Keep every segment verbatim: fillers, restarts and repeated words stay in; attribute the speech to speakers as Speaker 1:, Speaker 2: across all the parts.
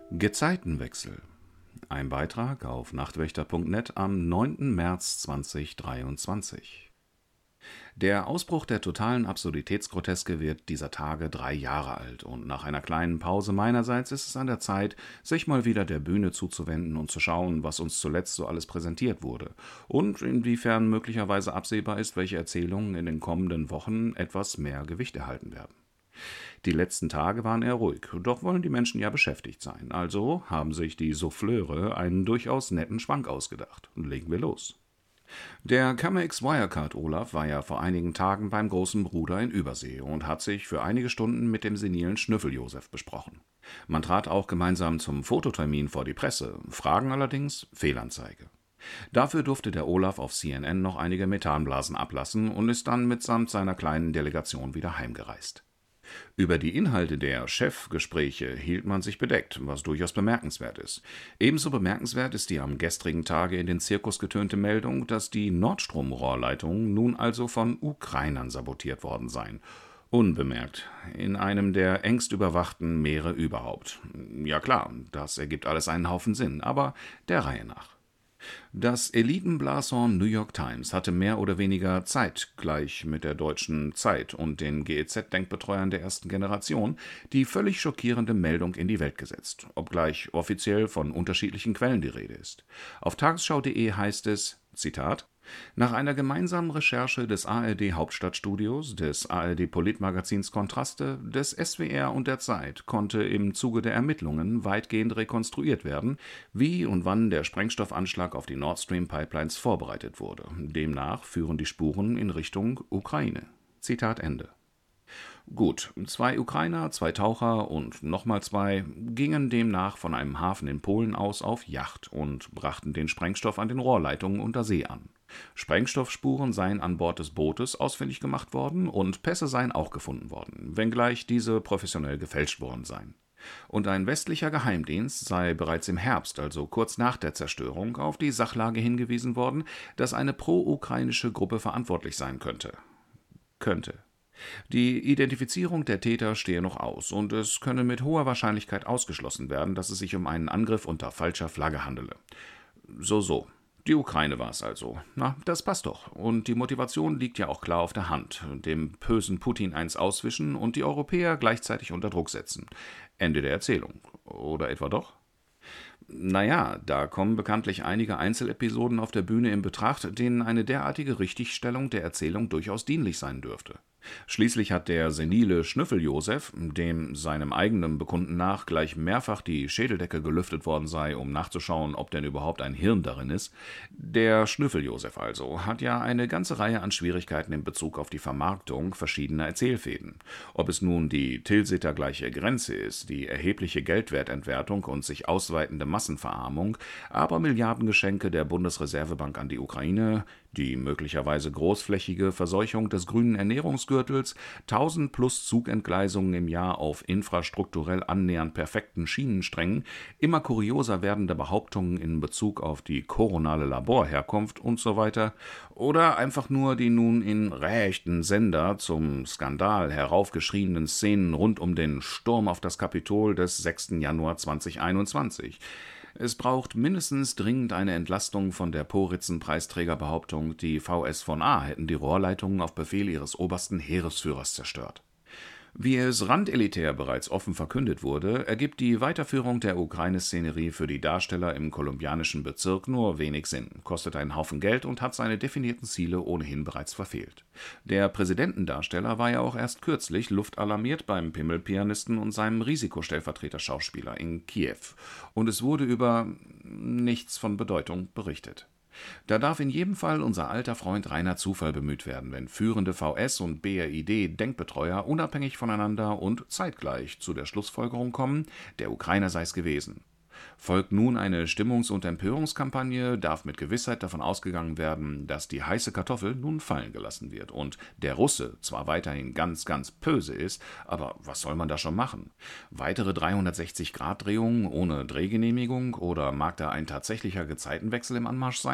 Speaker 1: Gezeitenwechsel. Ein Beitrag auf nachtwächter punkt net am neunten März zweitausenddreiundzwanzig. Der Ausbruch der totalen Absurditätsgroteske wird dieser Tage drei Jahre alt, und nach einer kleinen Pause meinerseits ist es an der Zeit, sich mal wieder der Bühne zuzuwenden und zu schauen, was uns zuletzt so alles präsentiert wurde und inwiefern möglicherweise absehbar ist, welche Erzählungen in den kommenden Wochen etwas mehr Gewicht erhalten werden. Die letzten Tage waren eher ruhig, doch wollen die Menschen ja beschäftigt sein, also haben sich die Souffleure einen durchaus netten Schwank ausgedacht. Legen wir los. Der Cum-Ex-Wirecard-Olaf war ja vor einigen Tagen beim großen Bruder in Übersee und hat sich für einige Stunden mit dem senilen Schnüffel-Josef besprochen. Man trat auch gemeinsam zum Fototermin vor die Presse, Fragen allerdings Fehlanzeige. Dafür durfte der Olaf auf C N N noch einige Methanblasen ablassen und ist dann mitsamt seiner kleinen Delegation wieder heimgereist. Über die Inhalte der Chefgespräche hielt man sich bedeckt, was durchaus bemerkenswert ist. Ebenso bemerkenswert ist die am gestrigen Tage in den Zirkus getönte Meldung, dass die Nordstrom-Rohrleitungen nun also von Ukrainern sabotiert worden seien. Unbemerkt, in einem der engst überwachten Meere überhaupt. Ja klar, das ergibt alles einen Haufen Sinn, aber der Reihe nach. Das Elitenblason New York Times hatte mehr oder weniger zeitgleich mit der deutschen Zeit und den G E Z-Denkbetreuern der ersten Generation die völlig schockierende Meldung in die Welt gesetzt, obgleich offiziell von unterschiedlichen Quellen die Rede ist. Auf tagesschau punkt de heißt es, Zitat, nach einer gemeinsamen Recherche des A R D-Hauptstadtstudios, des A R D-Politmagazins Kontraste, des S W R und der Zeit konnte im Zuge der Ermittlungen weitgehend rekonstruiert werden, wie und wann der Sprengstoffanschlag auf die Nord Stream-Pipelines vorbereitet wurde. Demnach führen die Spuren in Richtung Ukraine. Zitat Ende. Gut, zwei Ukrainer, zwei Taucher und nochmal zwei gingen demnach von einem Hafen in Polen aus auf Yacht und brachten den Sprengstoff an den Rohrleitungen unter See an. Sprengstoffspuren seien an Bord des Bootes ausfindig gemacht worden und Pässe seien auch gefunden worden, wenngleich diese professionell gefälscht worden seien. Und ein westlicher Geheimdienst sei bereits im Herbst, also kurz nach der Zerstörung, auf die Sachlage hingewiesen worden, dass eine pro-ukrainische Gruppe verantwortlich sein könnte. Könnte. Die Identifizierung der Täter stehe noch aus, und es könne mit hoher Wahrscheinlichkeit ausgeschlossen werden, dass es sich um einen Angriff unter falscher Flagge handele. So, so. Die Ukraine war es also. Na, das passt doch. Und die Motivation liegt ja auch klar auf der Hand. Dem bösen Putin eins auswischen und die Europäer gleichzeitig unter Druck setzen. Ende der Erzählung. Oder etwa doch? Naja, da kommen bekanntlich einige Einzelepisoden auf der Bühne in Betracht, denen eine derartige Richtigstellung der Erzählung durchaus dienlich sein dürfte. Schließlich hat der senile Schnüffel-Josef, dem seinem eigenen Bekunden nach gleich mehrfach die Schädeldecke gelüftet worden sei, um nachzuschauen, ob denn überhaupt ein Hirn darin ist, der Schnüffel-Josef also, hat ja eine ganze Reihe an Schwierigkeiten in Bezug auf die Vermarktung verschiedener Erzählfäden. Ob es nun die Tilsiter gleiche Grenze ist, die erhebliche Geldwertentwertung und sich ausweitende Massenverarmung, aber Milliardengeschenke der Bundesreservebank an die Ukraine, die möglicherweise großflächige Verseuchung des grünen Ernährungsgürtels, tausend plus Zugentgleisungen im Jahr auf infrastrukturell annähernd perfekten Schienensträngen, immer kurioser werdende Behauptungen in Bezug auf die koronale Laborherkunft und so weiter, oder einfach nur die nun in rechten Sender zum Skandal heraufgeschriebenen Szenen rund um den Sturm auf das Kapitol des sechsten Januar zweitausendeinundzwanzig. Es braucht mindestens dringend eine Entlastung von der Poritzen-Preisträgerbehauptung, die V S von A hätten die Rohrleitungen auf Befehl ihres obersten Heeresführers zerstört. Wie es randelitär bereits offen verkündet wurde, ergibt die Weiterführung der Ukraine-Szenerie für die Darsteller im kolumbianischen Bezirk nur wenig Sinn, kostet einen Haufen Geld und hat seine definierten Ziele ohnehin bereits verfehlt. Der Präsidentendarsteller war ja auch erst kürzlich luftalarmiert beim Pimmelpianisten und seinem Risikostellvertreter-Schauspieler in Kiew, und es wurde über nichts von Bedeutung berichtet. Da darf in jedem Fall unser alter Freund reiner Zufall bemüht werden, wenn führende V S- und B R I D-Denkbetreuer unabhängig voneinander und zeitgleich zu der Schlussfolgerung kommen, der Ukrainer sei es gewesen. Folgt nun eine Stimmungs- und Empörungskampagne, darf mit Gewissheit davon ausgegangen werden, dass die heiße Kartoffel nun fallen gelassen wird und der Russe zwar weiterhin ganz, ganz böse ist, aber was soll man da schon machen? Weitere dreihundertsechzig Grad Drehungen ohne Drehgenehmigung, oder mag da ein tatsächlicher Gezeitenwechsel im Anmarsch sein?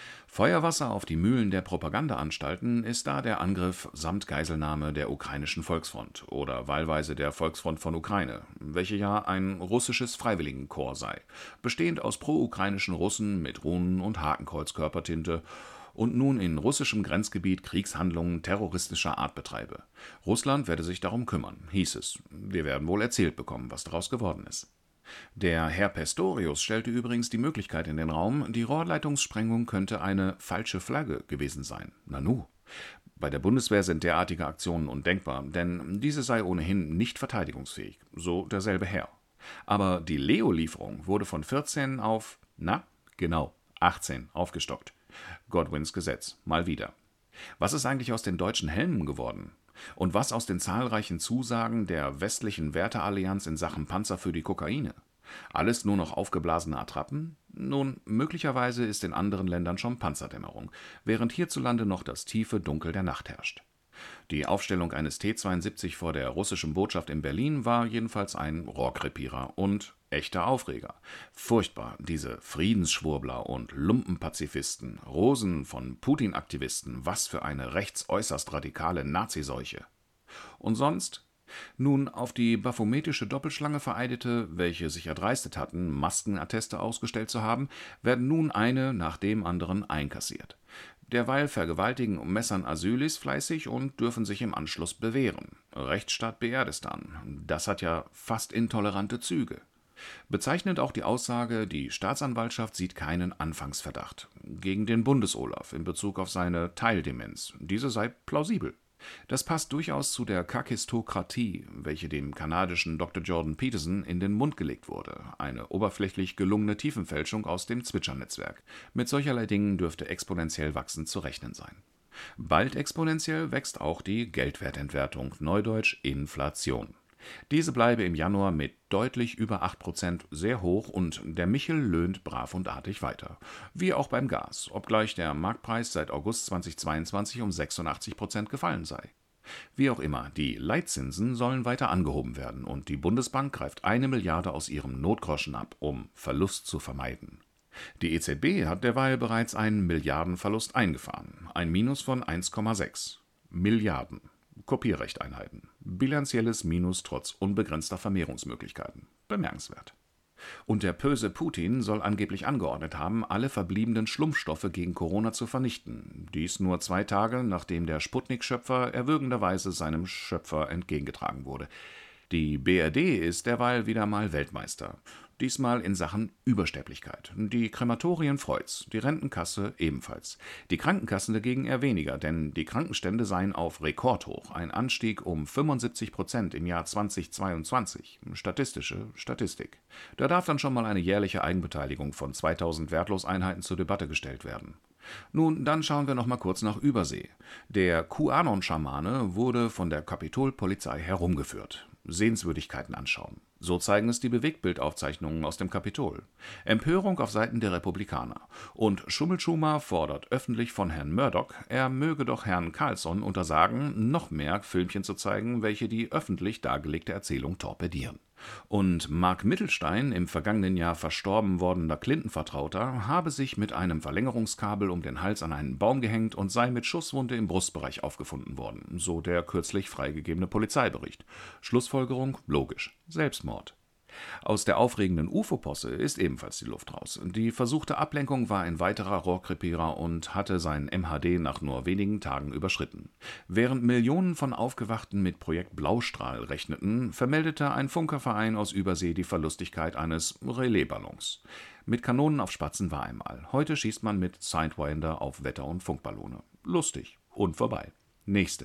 Speaker 1: Feuerwasser auf die Mühlen der Propagandaanstalten ist da der Angriff samt Geiselnahme der Ukrainischen Volksfront oder wahlweise der Volksfront von Ukraine, welche ja ein russisches Freiwilligenkorps sei, bestehend aus pro-ukrainischen Russen mit Runen und Hakenkreuz-Körpertinte und nun in russischem Grenzgebiet Kriegshandlungen terroristischer Art betreibe. Russland werde sich darum kümmern, hieß es. Wir werden wohl erzählt bekommen, was daraus geworden ist. Der Herr Pistorius stellte übrigens die Möglichkeit in den Raum, die Rohrleitungssprengung könnte eine falsche Flagge gewesen sein. Nanu. Bei der Bundeswehr sind derartige Aktionen undenkbar, denn diese sei ohnehin nicht verteidigungsfähig, so derselbe Herr. Aber die Leo-Lieferung wurde von vierzehn auf, na, genau, achtzehn aufgestockt. Godwins Gesetz, mal wieder. Was ist eigentlich aus den deutschen Helmen geworden? Und was aus den zahlreichen Zusagen der westlichen Werteallianz in Sachen Panzer für die Kokaine? Alles nur noch aufgeblasene Attrappen? Nun, möglicherweise ist in anderen Ländern schon Panzerdämmerung, während hierzulande noch das tiefe Dunkel der Nacht herrscht. Die Aufstellung eines T zweiundsiebzig vor der russischen Botschaft in Berlin war jedenfalls ein Rohrkrepierer und echter Aufreger. Furchtbar, diese Friedensschwurbler und Lumpenpazifisten, Rosen von Putin-Aktivisten, was für eine rechtsäußerst radikale Naziseuche. Und sonst? Nun, auf die baphometische Doppelschlange Vereidete, welche sich erdreistet hatten, Maskenatteste ausgestellt zu haben, werden nun eine nach dem anderen einkassiert. Derweil vergewaltigen und messern Asylis fleißig und dürfen sich im Anschluss bewähren. Rechtsstaat Beerdistan, das hat ja fast intolerante Züge. Bezeichnend auch die Aussage, die Staatsanwaltschaft sieht keinen Anfangsverdacht gegen den Bundes-Olaf in Bezug auf seine Teildemenz. Diese sei plausibel. Das passt durchaus zu der Kakistokratie, welche dem kanadischen Doktor Jordan Peterson in den Mund gelegt wurde, eine oberflächlich gelungene Tiefenfälschung aus dem Zwitscher-Netzwerk. Mit solcherlei Dingen dürfte exponentiell wachsend zu rechnen sein. Bald exponentiell wächst auch die Geldwertentwertung, neudeutsch Inflation. Diese bleibe im Januar mit deutlich über acht Prozent sehr hoch und der Michel löhnt brav und artig weiter. Wie auch beim Gas, obgleich der Marktpreis seit August zweitausendzweiundzwanzig um sechsundachtzig Prozent gefallen sei. Wie auch immer, die Leitzinsen sollen weiter angehoben werden und die Bundesbank greift eine Milliarde aus ihrem Notgroschen ab, um Verlust zu vermeiden. Die E Z B hat derweil bereits einen Milliardenverlust eingefahren, ein Minus von eins Komma sechs Milliarden. Kopierrechteinheiten. Bilanzielles Minus trotz unbegrenzter Vermehrungsmöglichkeiten. Bemerkenswert. Und der böse Putin soll angeblich angeordnet haben, alle verbliebenen Schlumpfstoffe gegen Corona zu vernichten. Dies nur zwei Tage, nachdem der Sputnik-Schöpfer erwürgenderweise seinem Schöpfer entgegengetragen wurde. Die B R D ist derweil wieder mal Weltmeister. Diesmal in Sachen Übersterblichkeit. Die Krematorien freut's, die Rentenkasse ebenfalls. Die Krankenkassen dagegen eher weniger, denn die Krankenstände seien auf Rekordhoch, ein Anstieg um fünfundsiebzig Prozent im Jahr zweitausendzweiundzwanzig. Statistische Statistik. Da darf dann schon mal eine jährliche Eigenbeteiligung von zweitausend Wertloseinheiten zur Debatte gestellt werden. Nun, dann schauen wir noch mal kurz nach Übersee. Der QAnon-Schamane wurde von der Kapitolpolizei herumgeführt. Sehenswürdigkeiten anschauen. So zeigen es die Bewegtbildaufzeichnungen aus dem Kapitol. Empörung auf Seiten der Republikaner. Und Schummelschumer fordert öffentlich von Herrn Murdoch, er möge doch Herrn Carlson untersagen, noch mehr Filmchen zu zeigen, welche die öffentlich dargelegte Erzählung torpedieren. Und Mark Mittelstein, im vergangenen Jahr verstorben wordener Clinton-Vertrauter, habe sich mit einem Verlängerungskabel um den Hals an einen Baum gehängt und sei mit Schusswunde im Brustbereich aufgefunden worden, so der kürzlich freigegebene Polizeibericht. Schlussfolgerung logisch: Selbstmord. Aus der aufregenden U F O-Posse ist ebenfalls die Luft raus. Die versuchte Ablenkung war ein weiterer Rohrkrepierer und hatte sein M H D nach nur wenigen Tagen überschritten. Während Millionen von Aufgewachten mit Projekt Blaustrahl rechneten, vermeldete ein Funkerverein aus Übersee die Verlustigkeit eines Relaisballons. Mit Kanonen auf Spatzen war einmal. Heute schießt man mit Sidewinder auf Wetter- und Funkballone. Lustig und vorbei. Nächste.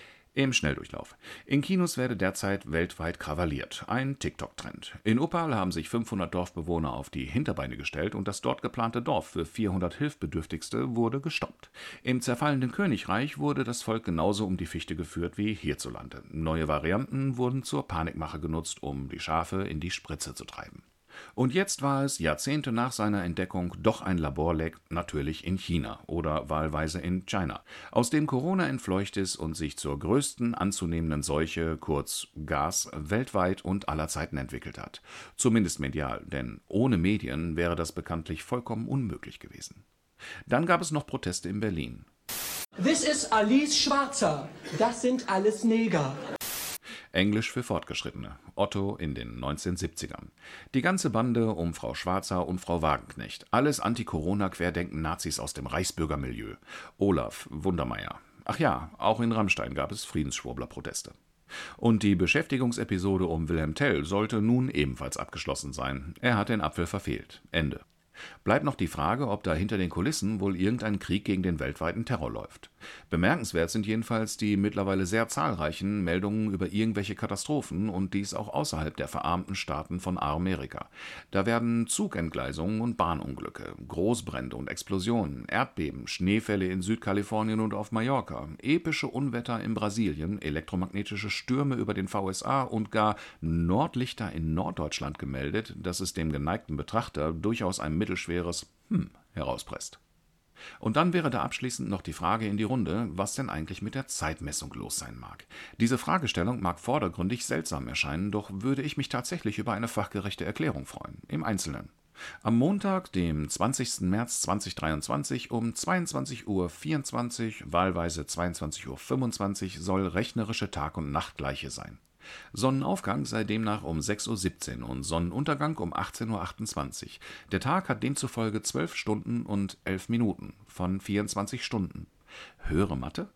Speaker 1: Im Schnelldurchlauf. In Kinos werde derzeit weltweit krawalliert. Ein TikTok-Trend. In Uppal haben sich fünfhundert Dorfbewohner auf die Hinterbeine gestellt und das dort geplante Dorf für vierhundert Hilfsbedürftigste wurde gestoppt. Im zerfallenden Königreich wurde das Volk genauso um die Fichte geführt wie hierzulande. Neue Varianten wurden zur Panikmache genutzt, um die Schafe in die Spritze zu treiben. Und jetzt war es Jahrzehnte nach seiner Entdeckung doch ein Laborleck, natürlich in China oder wahlweise in China, aus dem Corona entfleucht ist und sich zur größten anzunehmenden Seuche, kurz Gas, weltweit und aller Zeiten entwickelt hat. Zumindest medial, denn ohne Medien wäre das bekanntlich vollkommen unmöglich gewesen. Dann gab es noch Proteste in Berlin.
Speaker 2: This is Alice Schwarzer. Das sind alles Neger.
Speaker 1: Englisch für Fortgeschrittene. Otto in den neunzehnhundertsiebzigern. Die ganze Bande um Frau Schwarzer und Frau Wagenknecht. Alles Anti-Corona-Querdenken-Nazis aus dem Reichsbürgermilieu. Olaf Wundermeier. Ach ja, auch in Rammstein gab es Friedensschwurbler-Proteste. Und die Beschäftigungsepisode um Wilhelm Tell sollte nun ebenfalls abgeschlossen sein. Er hat den Apfel verfehlt. Ende. Bleibt noch die Frage, ob da hinter den Kulissen wohl irgendein Krieg gegen den weltweiten Terror läuft. Bemerkenswert sind jedenfalls die mittlerweile sehr zahlreichen Meldungen über irgendwelche Katastrophen und dies auch außerhalb der verarmten Staaten von Amerika. Da werden Zugentgleisungen und Bahnunglücke, Großbrände und Explosionen, Erdbeben, Schneefälle in Südkalifornien und auf Mallorca, epische Unwetter in Brasilien, elektromagnetische Stürme über den V S A und gar Nordlichter in Norddeutschland gemeldet, dass es dem geneigten Betrachter durchaus ein mittelschweres Hm herauspresst. Und dann wäre da abschließend noch die Frage in die Runde, was denn eigentlich mit der Zeitmessung los sein mag. Diese Fragestellung mag vordergründig seltsam erscheinen, doch würde ich mich tatsächlich über eine fachgerechte Erklärung freuen, im Einzelnen. Am Montag, dem zwanzigsten März zweitausenddreiundzwanzig um zweiundzwanzig Uhr vierundzwanzig, wahlweise zweiundzwanzig Uhr fünfundzwanzig, soll rechnerische Tag- und Nachtgleiche sein. Sonnenaufgang sei demnach um sechs Uhr siebzehn und Sonnenuntergang um achtzehn Uhr achtundzwanzig. Der Tag hat demzufolge zwölf Stunden und elf Minuten von vierundzwanzig Stunden. Höhere Mathe?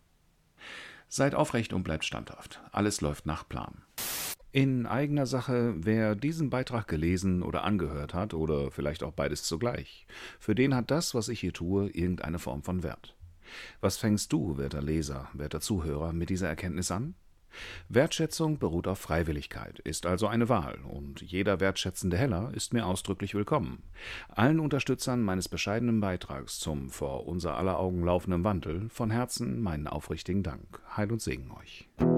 Speaker 1: Seid aufrecht und bleibt standhaft. Alles läuft nach Plan. In eigener Sache, wer diesen Beitrag gelesen oder angehört hat, oder vielleicht auch beides zugleich, für den hat das, was ich hier tue, irgendeine Form von Wert. Was fängst du, werter Leser, werter Zuhörer, mit dieser Erkenntnis an? Wertschätzung beruht auf Freiwilligkeit, ist also eine Wahl, und jeder wertschätzende Heller ist mir ausdrücklich willkommen. Allen Unterstützern meines bescheidenen Beitrags zum vor unser aller Augen laufenden Wandel von Herzen meinen aufrichtigen Dank. Heil und Segen euch.